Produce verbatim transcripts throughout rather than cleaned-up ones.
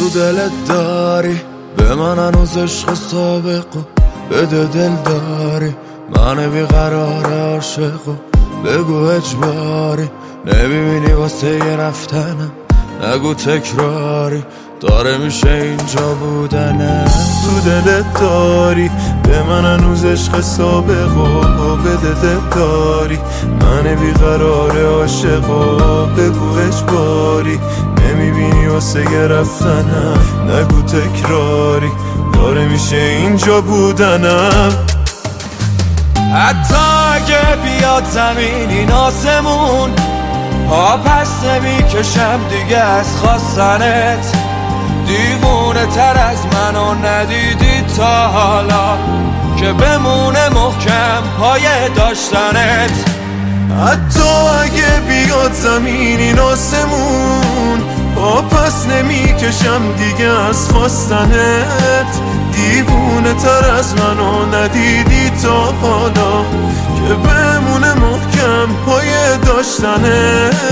دلت داری به من هنوز عشق سابقو بده دل داری من بیقرار عاشقو بگو اجباری نمیبینی واسه یه رفتنم نگو تکراری داره میشه اینجا بودنه تو دلت داری به من هنوز عشق سابقو بده دل داری من بیقرار عاشقو بگو اجباری نمیبینی واسه یه رفتنم نگو تکراری داره میشه اینجا بودنم حتی اگه بیاد زمین این آسمون پا پس نمیکشم دیگه از خواستنت دیوونه تر از منو ندیدی تا حالا که بمونه محکم پای داشتنت حتی اگه بیاد زمین این آسمون پا پس نمیکشم دیگه از خواستنت دیوونه تر از منو ندیدی تا حالا که بمونه محکم پای داشتنت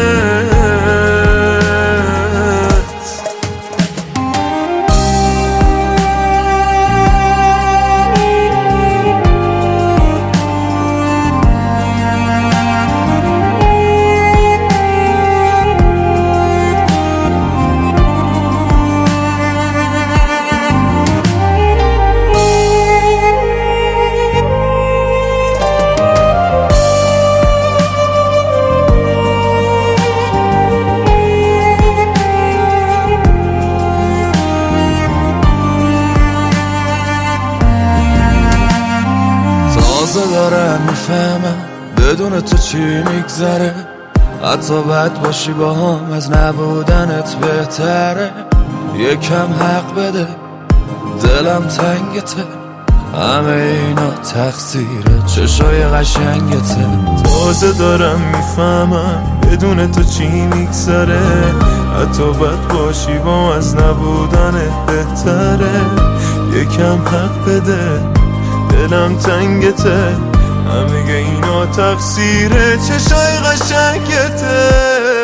تازه دارم میفهمم بدون تو چی میگذره حتی بد باشی با هم از نبودنت بهتره یکم حق بده دلم تنگته همه اینا تقصیره چشای قشنگته تازه دارم میفهمم بدون تو چی میگذره حتی بد باشی با از نبودنت بهتره یکم حق بده دلم تنگته همه اینا تقصیره چشای قشنگته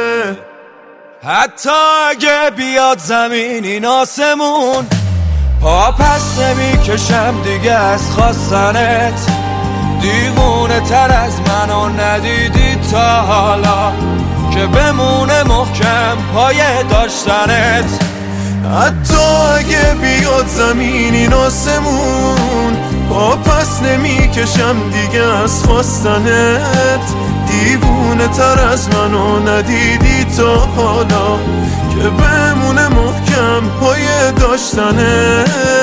حتی اگه بیاد زمین این آسمون پا پس نمیکشم دیگه از خواستنت دیوونه تر از منو ندیدی تا حالا که بمونه محکم پای داشتنت حتی اگه بیاد زمین این آسمون پا پس نمیکشم دیگه از خواستنت دیوونه تر از منو ندیدی تا حالا که بمونه محکم پای داشتنت